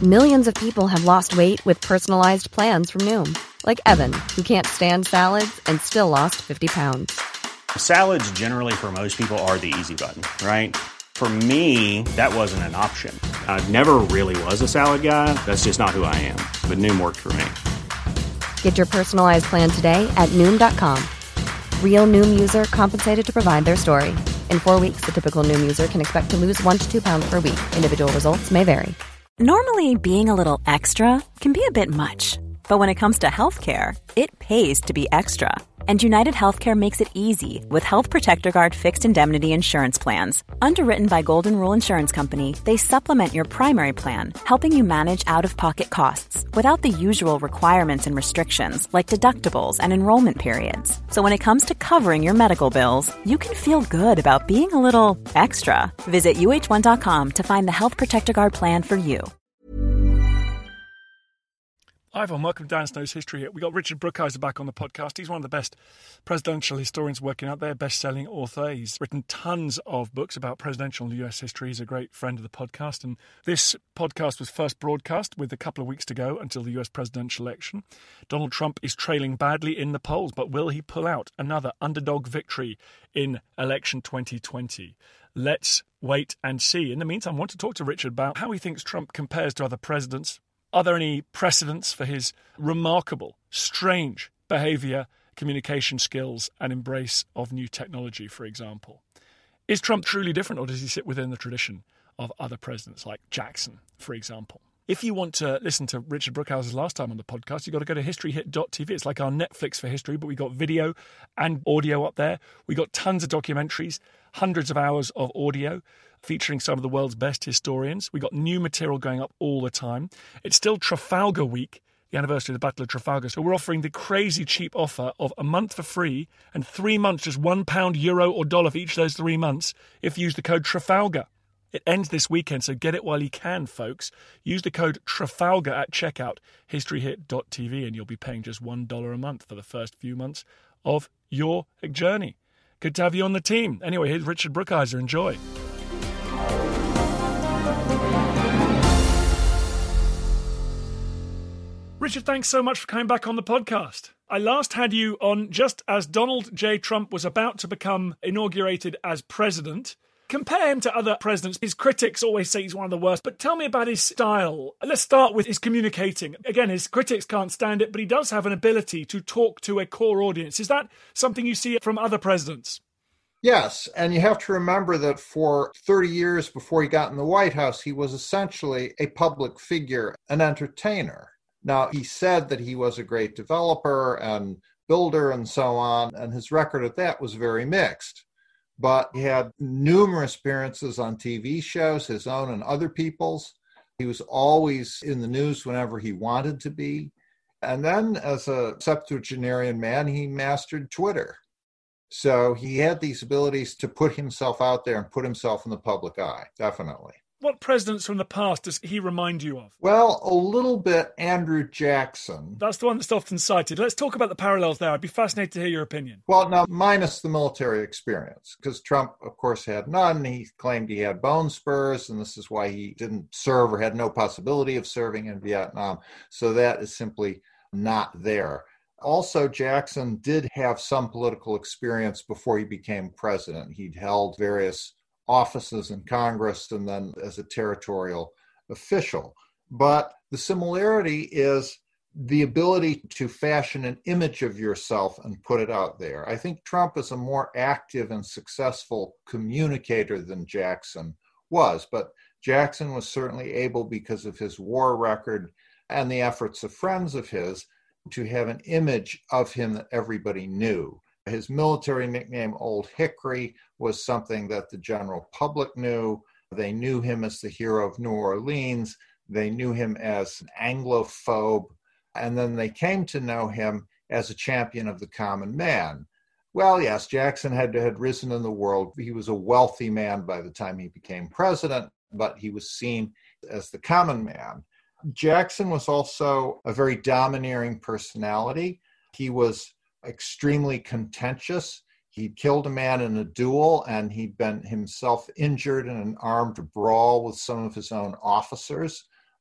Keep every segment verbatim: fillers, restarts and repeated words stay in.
Millions of people have lost weight with personalized plans from Noom. Like Evan, who can't stand salads and still lost fifty pounds. Salads generally for most people are the easy button, right? For me, that wasn't an option. I never really was a salad guy. That's just not who I am. But Noom worked for me. Get your personalized plan today at Noom dot com. Real Noom user compensated to provide their story. In four weeks, the typical Noom user can expect to lose one to two pounds per week. Individual results may vary. Normally, being a little extra can be a bit much. But when it comes to healthcare, it pays to be extra. And United Healthcare makes it easy with Health Protector Guard fixed indemnity insurance plans. Underwritten by Golden Rule Insurance Company, they supplement your primary plan, helping you manage out-of-pocket costs without the usual requirements and restrictions like deductibles and enrollment periods. So when it comes to covering your medical bills, you can feel good about being a little extra. Visit U H one dot com to find the Health Protector Guard plan for you. Hi everyone, welcome to Dan Snow's History Hit. We got Richard Brookhiser back on the podcast. He's one of the best presidential historians working out there, best-selling author. He's written tons of books about presidential U S history. He's a great friend of the podcast. And this podcast was first broadcast with a couple of weeks to go until the U S presidential election. Donald Trump is trailing badly in the polls, but will he pull out another underdog victory in election twenty twenty? Let's wait and see. In the meantime, I want to talk to Richard about how he thinks Trump compares to other presidents. Are there any precedents for his remarkable, strange behaviour, communication skills and embrace of new technology, for example? Is Trump truly different, or does he sit within the tradition of other presidents like Jackson, for example? If you want to listen to Richard Brookhiser's last time on the podcast, you've got to go to history hit dot t v. It's like our Netflix for history, but we got video and audio up there. We got tons of documentaries, hundreds of hours of audio, featuring some of the world's best historians. We got new material going up all the time. It's still Trafalgar Week, the anniversary of the Battle of Trafalgar. So we're offering the crazy cheap offer of a month for free and three months, just one pound, euro or dollar for each of those three months if you use the code Trafalgar. It ends this weekend, so get it while you can, folks. Use the code Trafalgar at checkout, history hit dot t v, and you'll be paying just one dollar a month for the first few months of your journey. Good to have you on the team. Anyway, here's Richard Brookhiser. Enjoy. Richard, thanks so much for coming back on the podcast. I last had you on just as Donald J. Trump was about to become inaugurated as president. Compare him to other presidents. His critics always say he's one of the worst, but tell me about his style. Let's start with his communicating. Again, his critics can't stand it, but he does have an ability to talk to a core audience. Is that something you see from other presidents? Yes, and you have to remember that for thirty years before he got in the White House, he was essentially a public figure, an entertainer. Now, he said that he was a great developer and builder and so on, and his record at that was very mixed. But he had numerous appearances on T V shows, his own and other people's. He was always in the news whenever he wanted to be. And then as a septuagenarian man, he mastered Twitter. So he had these abilities to put himself out there and put himself in the public eye, definitely. What presidents from the past does he remind you of? Well, a little bit Andrew Jackson. That's the one that's often cited. Let's talk about the parallels there. I'd be fascinated to hear your opinion. Well, now, minus the military experience, because Trump, of course, had none. He claimed he had bone spurs, and this is why he didn't serve or had no possibility of serving in Vietnam. So that is simply not there. Also, Jackson did have some political experience before he became president. He'd held various offices in Congress and then as a territorial official. But the similarity is the ability to fashion an image of yourself and put it out there. I think Trump is a more active and successful communicator than Jackson was, but Jackson was certainly able, because of his war record and the efforts of friends of his, to have an image of him that everybody knew. His military nickname, Old Hickory, was something that the general public knew. They knew him as the hero of New Orleans. They knew him as an Anglophobe. And then they came to know him as a champion of the common man. Well, yes, Jackson had, had risen in the world. He was a wealthy man by the time he became president, but he was seen as the common man. Jackson was also a very domineering personality. He was extremely contentious. He'd killed a man in a duel, and he'd been himself injured in an armed brawl with some of his own officers.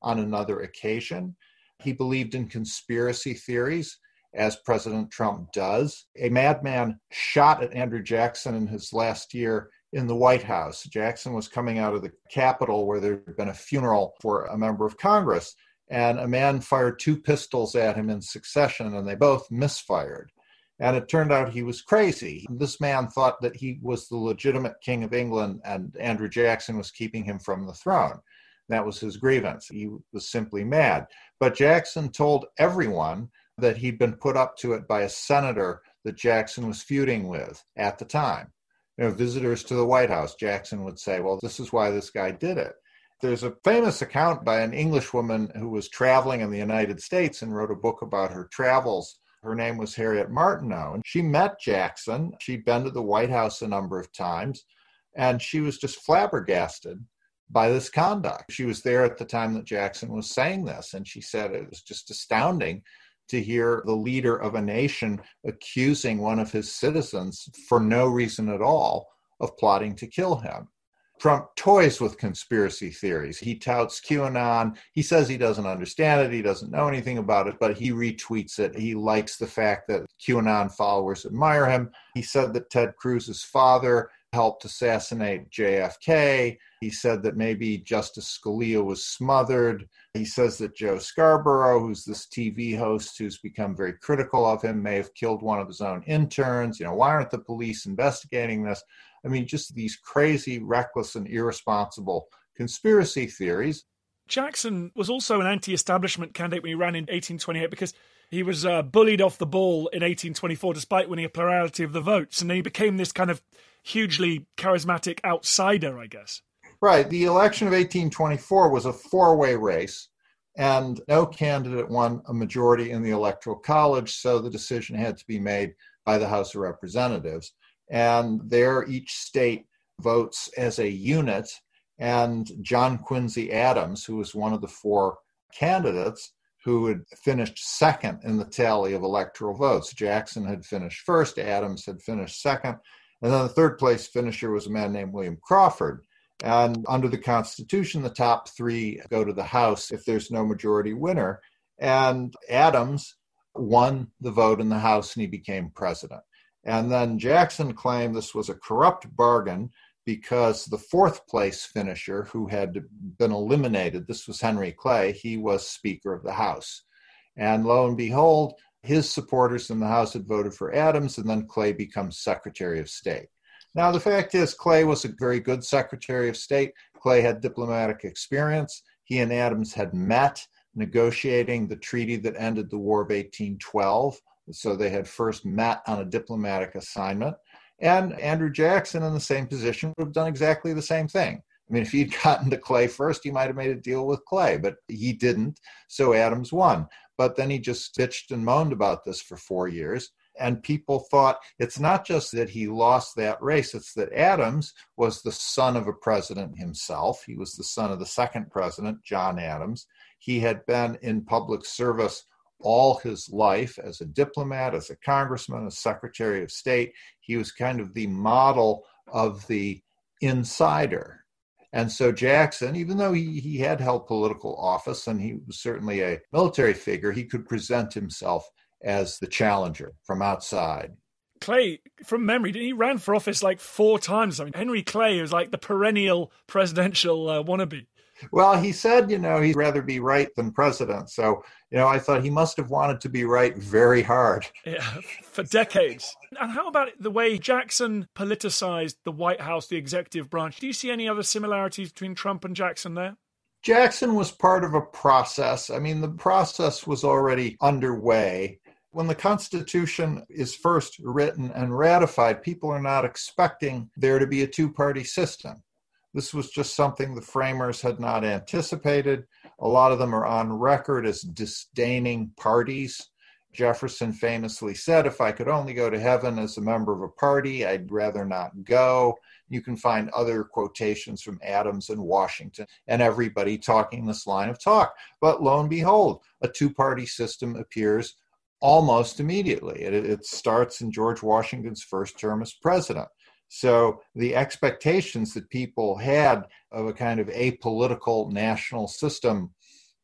on another occasion. He believed in conspiracy theories, as President Trump does. A madman shot at Andrew Jackson in his last year in the White House. Jackson was coming out of the Capitol where there had been a funeral for a member of Congress, and a man fired two pistols at him in succession, and they both misfired. And it turned out he was crazy. This man thought that he was the legitimate king of England, and Andrew Jackson was keeping him from the throne. That was his grievance. He was simply mad. But Jackson told everyone that he'd been put up to it by a senator that Jackson was feuding with at the time. You know, visitors to the White House, Jackson would say, well, this is why this guy did it. There's a famous account by an Englishwoman who was traveling in the United States and wrote a book about her travels. Her name was Harriet Martineau, and she met Jackson. She'd been to the White House a number of times, and she was just flabbergasted by this conduct. She was there at the time that Jackson was saying this, and she said it was just astounding to hear the leader of a nation accusing one of his citizens for no reason at all of plotting to kill him. Trump toys with conspiracy theories. He touts QAnon. He says he doesn't understand it. He doesn't know anything about it, but he retweets it. He likes the fact that QAnon followers admire him. He said that Ted Cruz's father helped assassinate J F K. He said that maybe Justice Scalia was smothered. He says that Joe Scarborough, who's this T V host who's become very critical of him, may have killed one of his own interns. You know, why aren't the police investigating this? I mean, just these crazy, reckless, and irresponsible conspiracy theories. Jackson was also an anti-establishment candidate when he ran in eighteen twenty-eight because he was uh, bullied off the ball in eighteen twenty-four despite winning a plurality of the votes. And then he became this kind of hugely charismatic outsider, I guess. Right. The election of eighteen twenty-four was a four-way race, and no candidate won a majority in the Electoral College, so the decision had to be made by the House of Representatives. And there, each state votes as a unit, and John Quincy Adams, who was one of the four candidates who had finished second in the tally of electoral votes. Jackson had finished first, Adams had finished second, and then the third place finisher was a man named William Crawford. And under the Constitution, the top three go to the House if there's no majority winner. And Adams won the vote in the House, and he became president. And then Jackson claimed this was a corrupt bargain because the fourth place finisher who had been eliminated, this was Henry Clay, he was Speaker of the House. And lo and behold, his supporters in the House had voted for Adams, and then Clay becomes Secretary of State. Now, the fact is, Clay was a very good Secretary of State. Clay had diplomatic experience. He and Adams had met negotiating the treaty that ended the War of eighteen twelve. So they had first met on a diplomatic assignment. And Andrew Jackson, in the same position, would have done exactly the same thing. I mean, if he'd gotten to Clay first, he might have made a deal with Clay, but he didn't. So Adams won. But then he just bitched and moaned about this for four years. And people thought it's not just that he lost that race, it's that Adams was the son of a president himself. He was the son of the second president, John Adams. He had been in public service all his life as a diplomat, as a congressman, as Secretary of State. He was kind of the model of the insider. And so Jackson, even though he, he had held political office and he was certainly a military figure, he could present himself as the challenger from outside. Clay, from memory, he ran for office like four times. I mean, Henry Clay was like the perennial presidential uh, wannabe. Well, he said, you know, he'd rather be right than president. So, you know, I thought he must have wanted to be right very hard. Yeah, for decades. And how about the way Jackson politicized the White House, the executive branch? Do you see any other similarities between Trump and Jackson there? Jackson was part of a process. I mean, the process was already underway. When the Constitution is first written and ratified, people are not expecting there to be a two-party system. This was just something the framers had not anticipated. A lot of them are on record as disdaining parties. Jefferson famously said, if I could only go to heaven as a member of a party, I'd rather not go. You can find other quotations from Adams and Washington and everybody talking this line of talk. But lo and behold, a two-party system appears almost immediately. It, it starts in George Washington's first term as president. So the expectations that people had of a kind of apolitical national system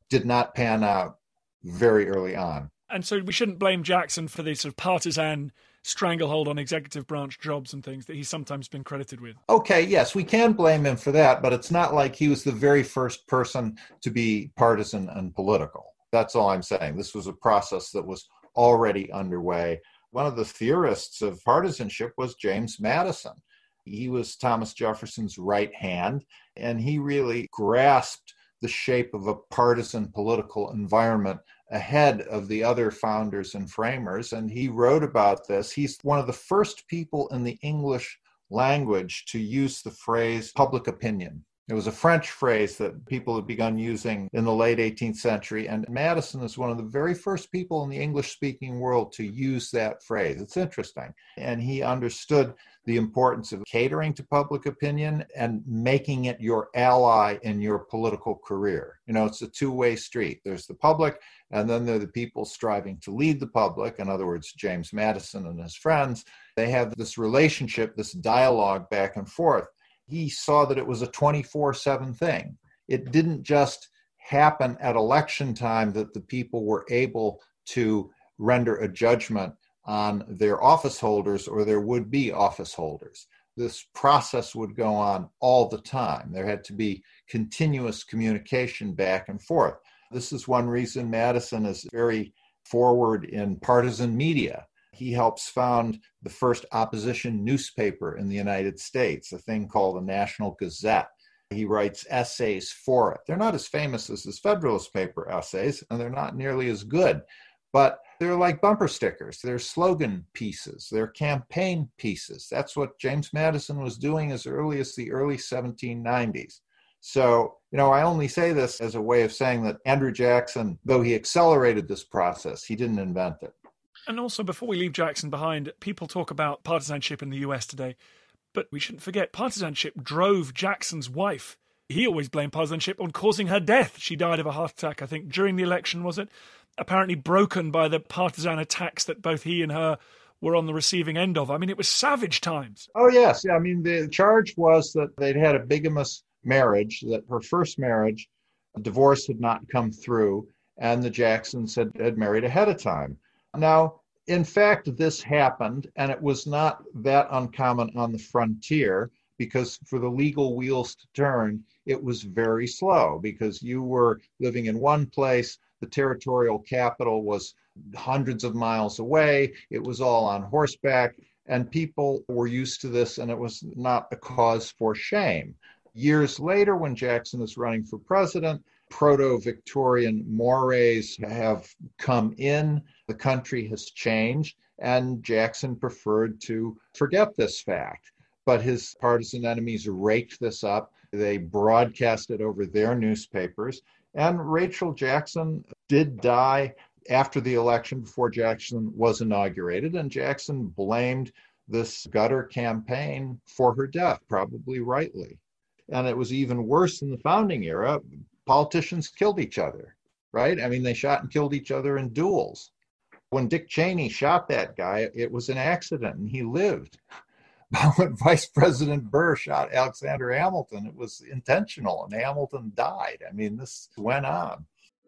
did not pan out very early on. And so we shouldn't blame Jackson for the sort of partisan stranglehold on executive branch jobs and things that he's sometimes been credited with. Okay, yes, we can blame him for that, but it's not like he was the very first person to be partisan and political. That's all I'm saying. This was a process that was already underway. One of the theorists of partisanship was James Madison. He was Thomas Jefferson's right hand, and he really grasped the shape of a partisan political environment ahead of the other founders and framers, and he wrote about this. He's one of the first people in the English language to use the phrase public opinion. It was a French phrase that people had begun using in the late eighteenth century, and Madison is one of the very first people in the English-speaking world to use that phrase. It's interesting. And he understood the importance of catering to public opinion and making it your ally in your political career. You know, it's a two-way street. There's the public, and then there are the people striving to lead the public. In other words, James Madison and his friends, they have this relationship, this dialogue back and forth. He saw that it was a twenty-four seven thing. It didn't just happen at election time that the people were able to render a judgment on their office holders or their would-be office holders. This process would go on all the time. There had to be continuous communication back and forth. This is one reason Madison is very forward in partisan media. He helps found the first opposition newspaper in the United States, a thing called the National Gazette. He writes essays for it. They're not as famous as his Federalist paper essays, and they're not nearly as good, but they're like bumper stickers. They're slogan pieces. They're campaign pieces. That's what James Madison was doing as early as the early seventeen nineties. So, you know, I only say this as a way of saying that Andrew Jackson, though he accelerated this process, he didn't invent it. And also, before we leave Jackson behind, people talk about partisanship in the U S today, but we shouldn't forget partisanship drove Jackson's wife. He always blamed partisanship on causing her death. She died of a heart attack, I think, during the election, was it? Apparently broken by the partisan attacks that both he and her were on the receiving end of. I mean, it was savage times. Oh, yes. I mean, the charge was that they'd had a bigamous marriage, that her first marriage, a divorce had not come through, and the Jacksons had, had married ahead of time. Now, in fact, this happened, and it was not that uncommon on the frontier, because for the legal wheels to turn, it was very slow, because you were living in one place, the territorial capital was hundreds of miles away, it was all on horseback, and people were used to this, and it was not a cause for shame. Years later, when Jackson is running for president, proto-Victorian mores have come in, the country has changed, and Jackson preferred to forget this fact. But his partisan enemies raked this up. They broadcast it over their newspapers. And Rachel Jackson did die after the election, before Jackson was inaugurated, and Jackson blamed this gutter campaign for her death, probably rightly. And it was even worse in the founding era. Politicians killed each other, right? I mean, they shot and killed each other in duels. When Dick Cheney shot that guy, it was an accident and he lived. But when Vice President Burr shot Alexander Hamilton, it was intentional and Hamilton died. I mean, this went on.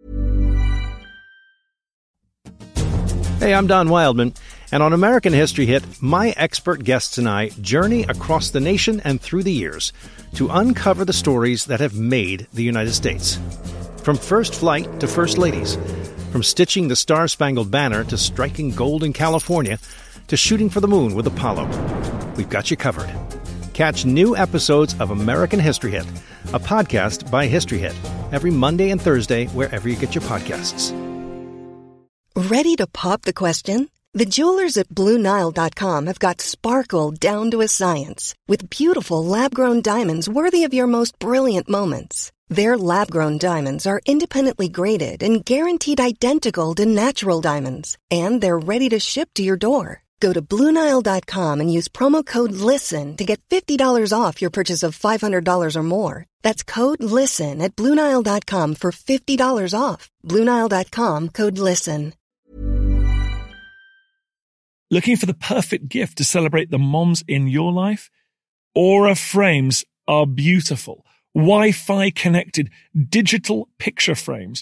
Hey, I'm Don Wildman, and on American History Hit, my expert guests and I journey across the nation and through the years to uncover the stories that have made the United States. From first flight to first ladies, from stitching the Star-Spangled Banner to striking gold in California, to shooting for the moon with Apollo. We've got you covered. Catch new episodes of American History Hit, a podcast by History Hit, every Monday and Thursday wherever you get your podcasts. Ready to pop the question? The jewelers at Blue Nile dot com have got sparkle down to a science with beautiful lab-grown diamonds worthy of your most brilliant moments. Their lab-grown diamonds are independently graded and guaranteed identical to natural diamonds, and they're ready to ship to your door. Go to Blue Nile dot com and use promo code LISTEN to get fifty dollars off your purchase of five hundred dollars or more. That's code LISTEN at Blue Nile dot com for fifty dollars off. Blue Nile dot com, code LISTEN. Looking for the perfect gift to celebrate the moms in your life? Aura frames are beautiful. Wi-Fi connected digital picture frames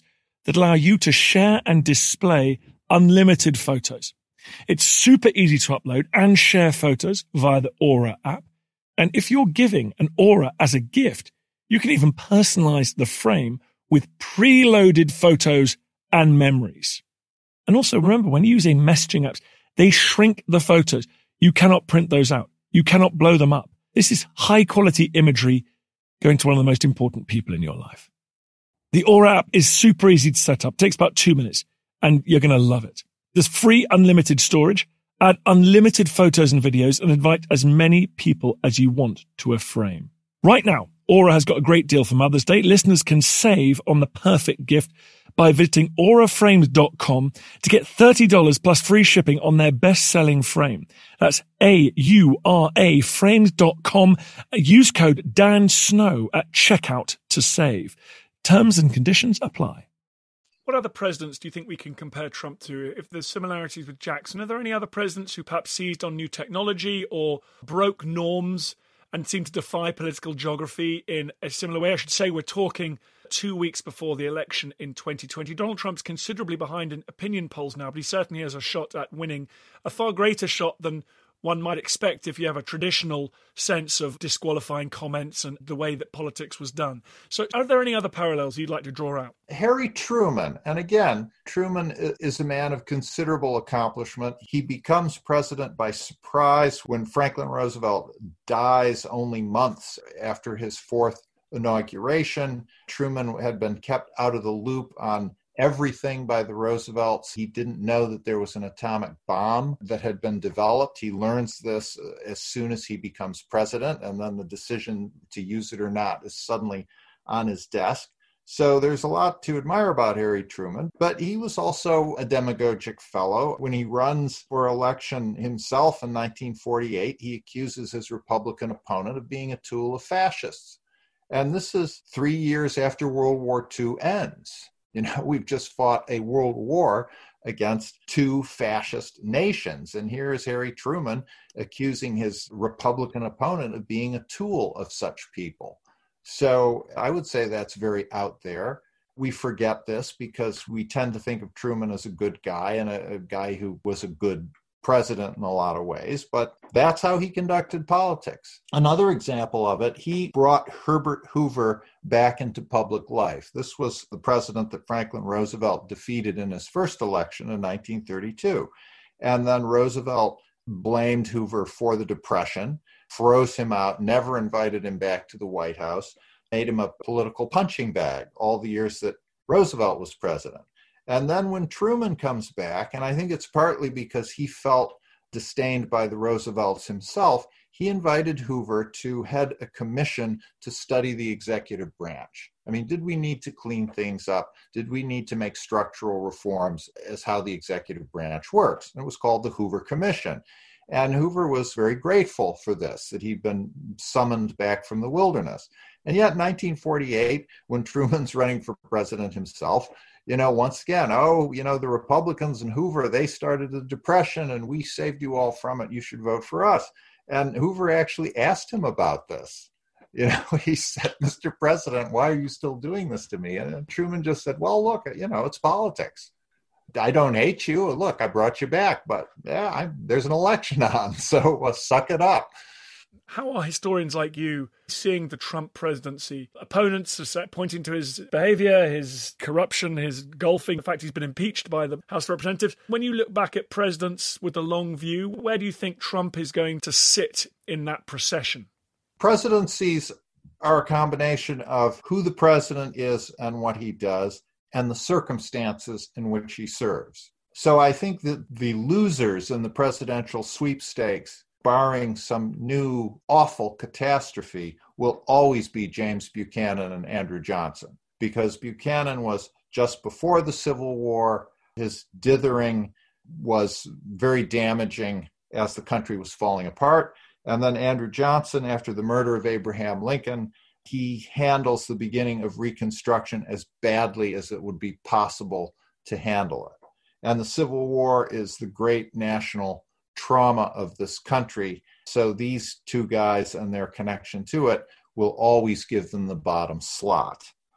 that allow you to share and display unlimited photos. It's super easy to upload and share photos via the Aura app. And if you're giving an Aura as a gift, you can even personalize the frame with preloaded photos and memories. And also remember, when using messaging apps, they shrink the photos. You cannot print those out. You cannot blow them up. This is high quality imagery going to one of the most important people in your life. The Aura app is super easy to set up. It takes about two minutes and you're going to love it. There's free unlimited storage, add unlimited photos and videos, and invite as many people as you want to a frame. Right now, Aura has got a great deal for Mother's Day. Listeners can save on the perfect gift by visiting aura frames dot com to get thirty dollars plus free shipping on their best-selling frame. That's A U R A frames dot com. Use code Dan Snow at checkout to save. Terms and conditions apply. What other presidents do you think we can compare Trump to? If there's similarities with Jackson, are there any other presidents who perhaps seized on new technology or broke norms and seemed to defy political geography in a similar way? I should say we're talking two weeks before the election in twenty twenty. Donald Trump's considerably behind in opinion polls now, but he certainly has a shot at winning, a far greater shot than one might expect if you have a traditional sense of disqualifying comments and the way that politics was done. So are there any other parallels you'd like to draw out? Harry Truman, and again, Truman is a man of considerable accomplishment. He becomes president by surprise when Franklin Roosevelt dies only months after his fourth inauguration. Truman had been kept out of the loop on everything by the Roosevelts. He didn't know that there was an atomic bomb that had been developed. He learns this as soon as he becomes president, and then the decision to use it or not is suddenly on his desk. So there's a lot to admire about Harry Truman, but he was also a demagogic fellow. When he runs for election himself in nineteen forty-eight, he accuses his Republican opponent of being a tool of fascists. And this is three years after World War Two ends. You know, we've just fought a world war against two fascist nations. And here is Harry Truman accusing his Republican opponent of being a tool of such people. So I would say that's very out there. We forget this because we tend to think of Truman as a good guy and a, a guy who was a good president in a lot of ways, but that's how he conducted politics. Another example of it, he brought Herbert Hoover back into public life. This was the president that Franklin Roosevelt defeated in his first election in nineteen thirty-two. And then Roosevelt blamed Hoover for the Depression, froze him out, never invited him back to the White House, made him a political punching bag all the years that Roosevelt was president. And then when Truman comes back, and I think it's partly because he felt disdained by the Roosevelts himself, he invited Hoover to head a commission to study the executive branch. I mean, did we need to clean things up? Did we need to make structural reforms as how the executive branch works? And it was called the Hoover Commission. And Hoover was very grateful for this, that he'd been summoned back from the wilderness. And yet, in nineteen forty-eight, when Truman's running for president himself, you know, once again, oh, you know, the Republicans and Hoover, they started the Depression and we saved you all from it. You should vote for us. And Hoover actually asked him about this. You know, he said, Mister President, why are you still doing this to me? And Truman just said, well, look, you know, it's politics. I don't hate you. Look, I brought you back, but yeah, I, there's an election on, so uh, suck it up. How are historians like you seeing the Trump presidency? Opponents are pointing to his behavior, his corruption, his golfing, the fact he's been impeached by the House of Representatives. When you look back at presidents with a long view, where do you think Trump is going to sit in that procession? Presidencies are a combination of who the president is and what he does, and the circumstances in which he serves. So I think that the losers in the presidential sweepstakes, barring some new awful catastrophe, will always be James Buchanan and Andrew Johnson, because Buchanan was just before the Civil War. His dithering was very damaging as the country was falling apart. And then Andrew Johnson, after the murder of Abraham Lincoln, he handles the beginning of Reconstruction as badly as it would be possible to handle it. And the Civil War is the great national trauma of this country. So these two guys and their connection to it will always give them the bottom slot.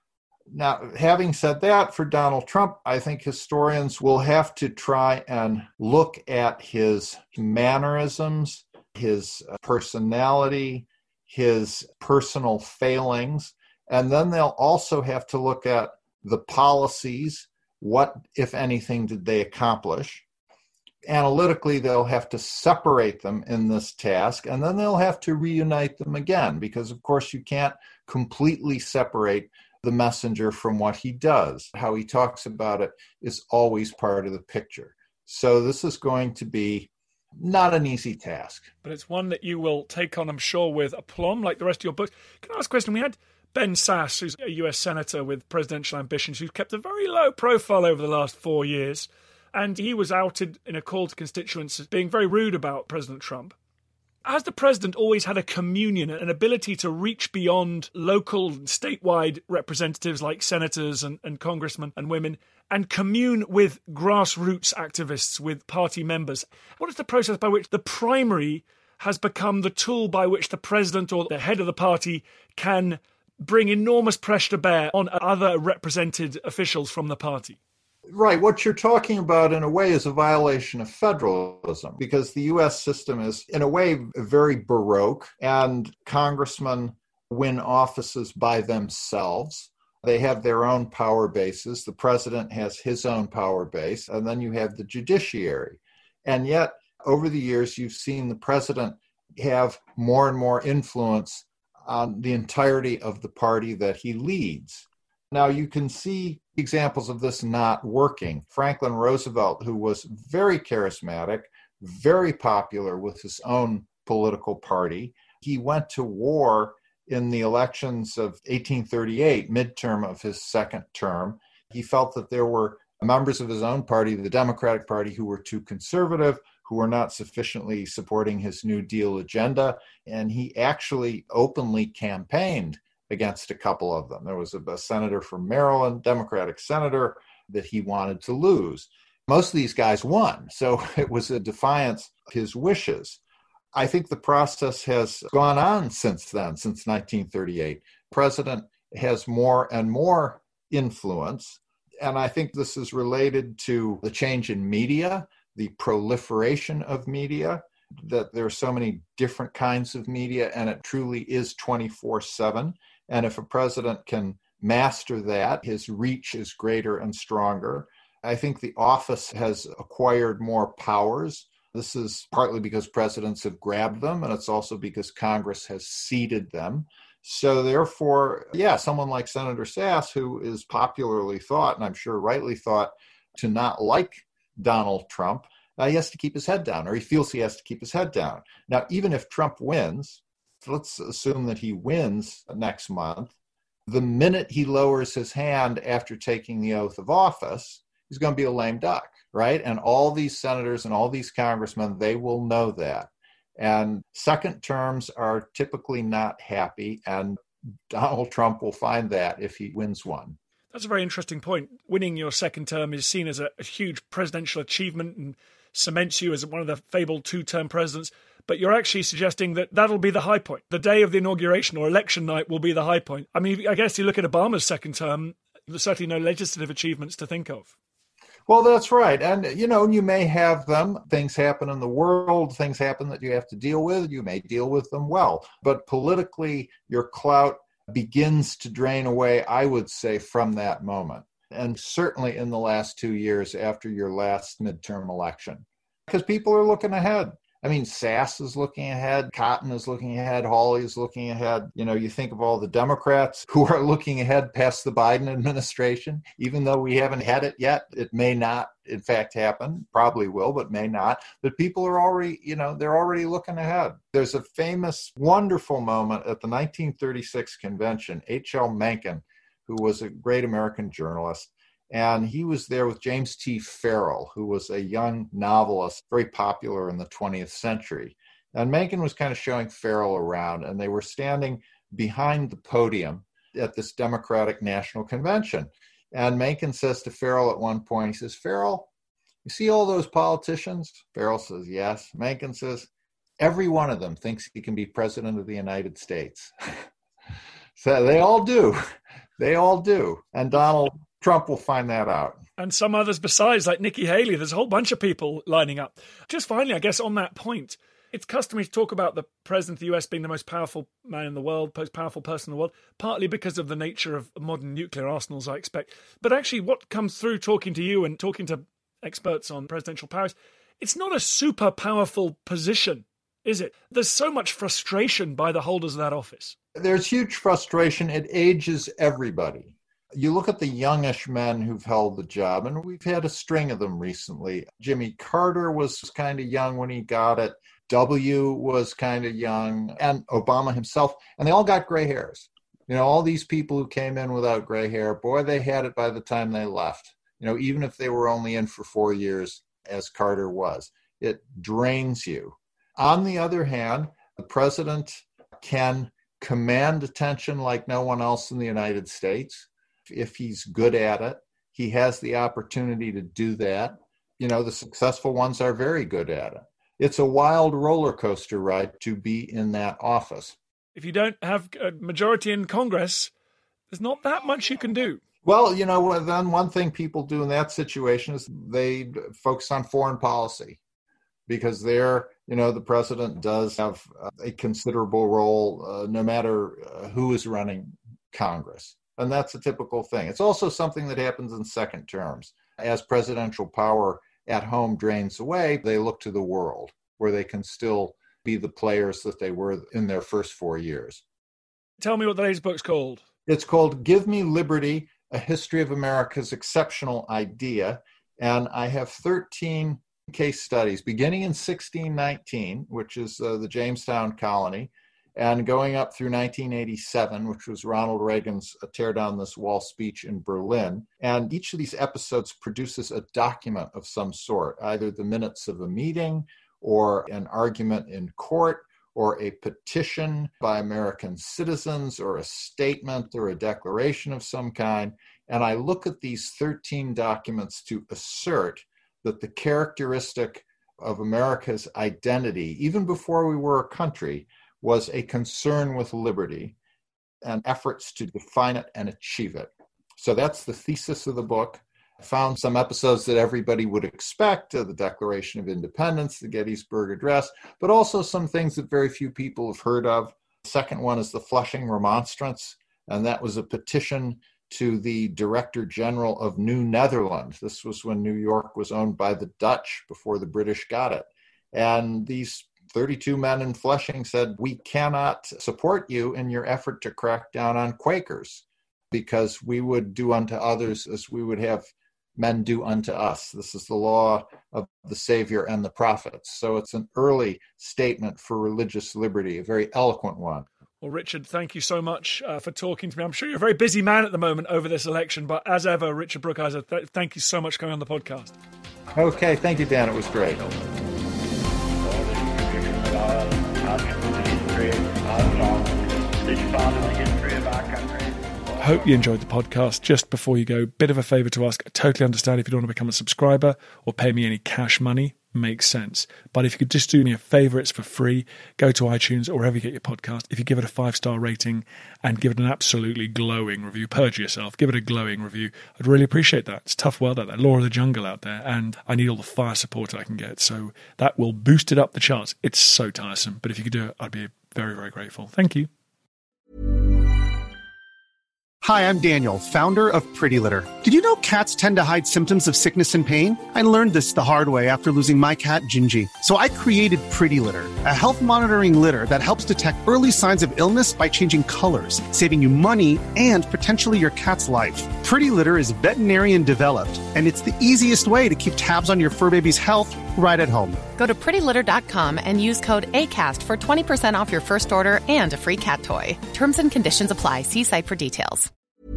Now, having said that, for Donald Trump, I think historians will have to try and look at his mannerisms, his personality, his personal failings, and then they'll also have to look at the policies. What, if anything, did they accomplish? Analytically, they'll have to separate them in this task, and then they'll have to reunite them again, because, of course, you can't completely separate the messenger from what he does. How he talks about it is always part of the picture. So this is going to be not an easy task. But it's one that you will take on, I'm sure, with aplomb, like the rest of your book. Can I ask a question? We had Ben Sasse, who's a U S senator with presidential ambitions, who's kept a very low profile over the last four years. And he was outed in a call to constituents as being very rude about President Trump. Has the president always had a communion, an ability to reach beyond local, statewide representatives like senators and, and congressmen and women and commune with grassroots activists, with party members? What is the process by which the primary has become the tool by which the president or the head of the party can bring enormous pressure to bear on other represented officials from the party? Right. What you're talking about, in a way, is a violation of federalism, because the U S system is, in a way, very baroque, and congressmen win offices by themselves. They have their own power bases. The president has his own power base, and then you have the judiciary. And yet, over the years, you've seen the president have more and more influence on the entirety of the party that he leads. Now, you can see examples of this not working. Franklin Roosevelt, who was very charismatic, very popular with his own political party, he went to war in the elections of eighteen thirty-eight, midterm of his second term. He felt that there were members of his own party, the Democratic Party, who were too conservative, who were not sufficiently supporting his New Deal agenda, and he actually openly campaigned against a couple of them. There was a, a senator from Maryland, Democratic senator, that he wanted to lose. Most of these guys won, so it was a defiance of his wishes. I think the process has gone on since then, since nineteen thirty-eight. The president has more and more influence, and I think this is related to the change in media, the proliferation of media, that there are so many different kinds of media, and it truly is twenty-four seven. And if a president can master that, his reach is greater and stronger. I think the office has acquired more powers. This is partly because presidents have grabbed them, and it's also because Congress has ceded them. So therefore, yeah, someone like Senator Sasse, who is popularly thought, and I'm sure rightly thought, to not like Donald Trump, uh, he has to keep his head down, or he feels he has to keep his head down. Now, even if Trump wins, let's assume that he wins next month, the minute he lowers his hand after taking the oath of office, he's going to be a lame duck, right? And all these senators and all these congressmen, they will know that. And second terms are typically not happy, and Donald Trump will find that if he wins one. That's a very interesting point. Winning your second term is seen as a, a huge presidential achievement and cements you as one of the fabled two-term presidents. But you're actually suggesting that that'll be the high point. The day of the inauguration or election night will be the high point. I mean, I guess you look at Obama's second term, there's certainly no legislative achievements to think of. Well, that's right. And, you know, you may have them. Things happen in the world. Things happen that you have to deal with. You may deal with them well. But politically, your clout begins to drain away, I would say, from that moment. And certainly in the last two years after your last midterm election, because people are looking ahead. I mean, Sasse is looking ahead, Cotton is looking ahead, Hawley is looking ahead. You know, you think of all the Democrats who are looking ahead past the Biden administration, even though we haven't had it yet. It may not, in fact, happen, probably will, but may not. But people are already, you know, they're already looking ahead. There's a famous, wonderful moment at the nineteen thirty-six convention. H L Mencken, who was a great American journalist, and he was there with James T. Farrell, who was a young novelist, very popular in the twentieth century. And Mencken was kind of showing Farrell around, and they were standing behind the podium at this Democratic National Convention. And Mencken says to Farrell at one point, he says, "Farrell, you see all those politicians?" Farrell says, "Yes." Mencken says, "Every one of them thinks he can be president of the United States." So they all do. They all do. And Donald Trump will find that out. And some others besides, like Nikki Haley. There's a whole bunch of people lining up. Just finally, I guess on that point, it's customary to talk about the president of the U S being the most powerful man in the world, most powerful person in the world, partly because of the nature of modern nuclear arsenals, I expect. But actually, what comes through talking to you and talking to experts on presidential powers, it's not a super powerful position, is it? There's so much frustration by the holders of that office. There's huge frustration. It ages everybody. You look at the youngish men who've held the job, and we've had a string of them recently. Jimmy Carter was kind of young when he got it. W was kind of young, and Obama himself, and they all got gray hairs. You know, all these people who came in without gray hair, boy, they had it by the time they left. You know, even if they were only in for four years, as Carter was, it drains you. On the other hand, the president can command attention like no one else in the United States. If he's good at it, he has the opportunity to do that. You know, the successful ones are very good at it. It's a wild roller coaster ride to be in that office. If you don't have a majority in Congress, there's not that much you can do. Well, you know, then one thing people do in that situation is they focus on foreign policy, because there, you know, the president does have a considerable role uh, no matter uh, who is running Congress. And that's a typical thing. It's also something that happens in second terms. As presidential power at home drains away, they look to the world where they can still be the players that they were in their first four years. Tell me what the latest book's called. It's called Give Me Liberty, A History of America's Exceptional Idea. And I have thirteen case studies beginning in sixteen nineteen, which is uh, the Jamestown colony, and going up through nineteen eighty-seven, which was Ronald Reagan's uh, Tear Down This Wall speech in Berlin. And each of these episodes produces a document of some sort, either the minutes of a meeting or an argument in court or a petition by American citizens or a statement or a declaration of some kind. And I look at these thirteen documents to assert that the characteristic of America's identity, even before we were a country, was a concern with liberty and efforts to define it and achieve it. So that's the thesis of the book. I found some episodes that everybody would expect, uh, the Declaration of Independence, the Gettysburg Address, but also some things that very few people have heard of. The second one is the Flushing Remonstrance, and that was a petition to the Director General of New Netherland. This was when New York was owned by the Dutch before the British got it. And these thirty-two men in Flushing said, we cannot support you in your effort to crack down on Quakers, because we would do unto others as we would have men do unto us. This is the law of the Savior and the prophets. So it's an early statement for religious liberty, a very eloquent one. Well, Richard, thank you so much uh, for talking to me. I'm sure you're a very busy man at the moment over this election, but as ever, Richard Brookhiser, th- thank you so much for coming on the podcast. Okay, thank you, Dan. It was great. Hope you enjoyed the podcast. Just before you go, bit of a favour to ask. I totally understand if you don't want to become a subscriber or pay me any cash money. Makes sense. But if you could just do me a favour, it's for free. Go to iTunes or wherever you get your podcast. If you give it a five-star rating and give it an absolutely glowing review, purge yourself, give it a glowing review. I'd really appreciate that. It's tough world out there, law of the jungle out there, and I need all the fire support I can get. So that will boost it up the charts. It's so tiresome. But if you could do it, I'd be very, very grateful. Thank you. Hi, I'm Daniel, founder of Pretty Litter. Did you know cats tend to hide symptoms of sickness and pain? I learned this the hard way after losing my cat, Gingy. So I created Pretty Litter, a health monitoring litter that helps detect early signs of illness by changing colors, saving you money and potentially your cat's life. Pretty Litter is veterinarian developed, and it's the easiest way to keep tabs on your fur baby's health right at home. Go to pretty litter dot com and use code ACAST for twenty percent off your first order and a free cat toy. Terms and conditions apply. See site for details.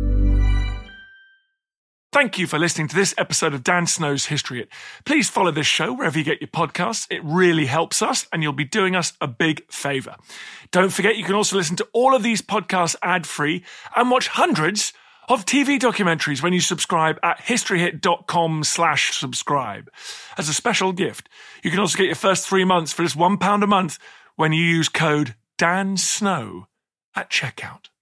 Thank you for listening to this episode of Dan Snow's History Hit. Please follow this show wherever you get your podcasts. It really helps us, and you'll be doing us a big favour. Don't forget, you can also listen to all of these podcasts ad-free and watch hundreds of T V documentaries when you subscribe at historyhit.com slash subscribe. As a special gift, you can also get your first three months for just one pound a month when you use code DANSNOW at checkout.